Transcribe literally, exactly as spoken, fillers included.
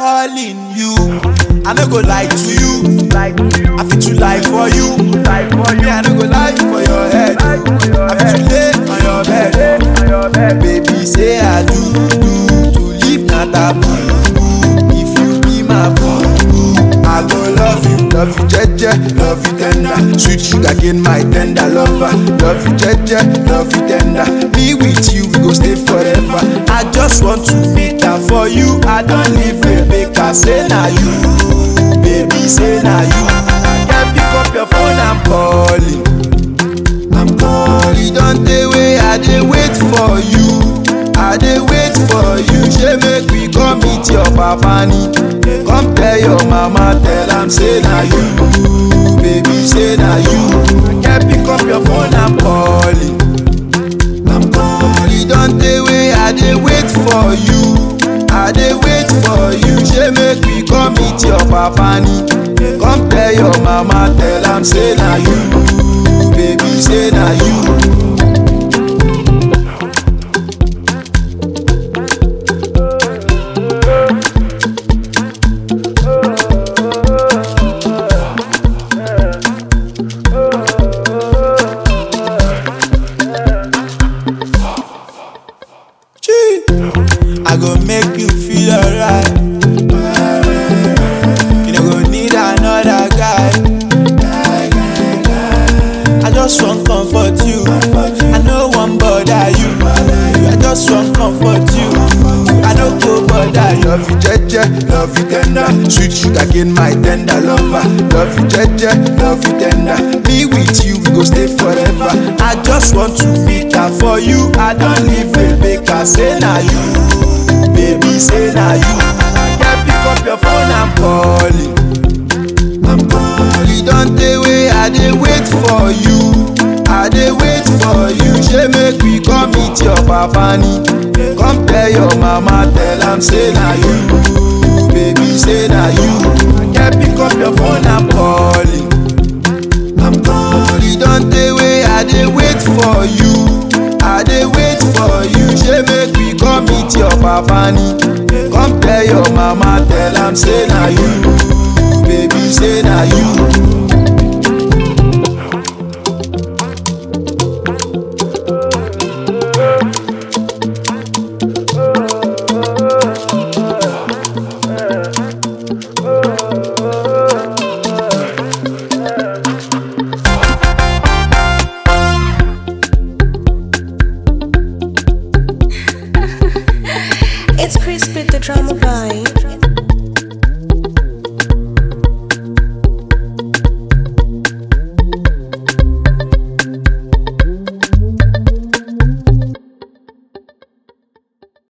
calling you. I no go lie to you. I fit to lie for you. Me, I no go lie for your head. I fit to lay on your bed. Baby, say I do, do, to live not taboo. If you be my boo, I go love you, love you, jeje, love you tender. Sweet sugar cane, my tender lover. Love you, jeje, love you tender. Me with you, we go stay forever. I just want to make her for you. I don't leave Rebecca, say na you. Baby, say na you. Can't pick up your phone, I'm calling. I'm calling, don't they wait, I dey wait for you. I dey wait for you, she make we come meet your papa ni. Come tell your mama, tell am say na you. Baby, say na you. Can't pick up your phone, I'm calling. I'm calling, don't they wait, I dey wait for you. I dey wait for you, she make we come meet your papa ni. Come tell your mama, tell am say na you. Baby, say na you. I go make you feel alright. You no go need another guy. I just want comfort you. I no want bother you. I just want comfort you. I no go bother you. Love you, jeje, love you tender. Sweet sugar cane, my tender lover. Love you, jeje, love you tender. Me with you, we go stay forever. I just want to make her for you. I don't leave Rebecca, say na you. Baby, say na you. Can't pick up your phone, I'm calling. I'm calling, don't they wait, I dey wait for you. I dey wait for you, she make we come meet your papa ni. Come tell your mama, tell am say na you. Baby, say na you. Can't pick up your phone, I'm calling. I'm calling, don't they wait, I dey wait for you. I dey wait for you, she make we come meet your papa ni. Come tell your mama, tell am say na you. Baby, say na you. It's Crispy the drama boy.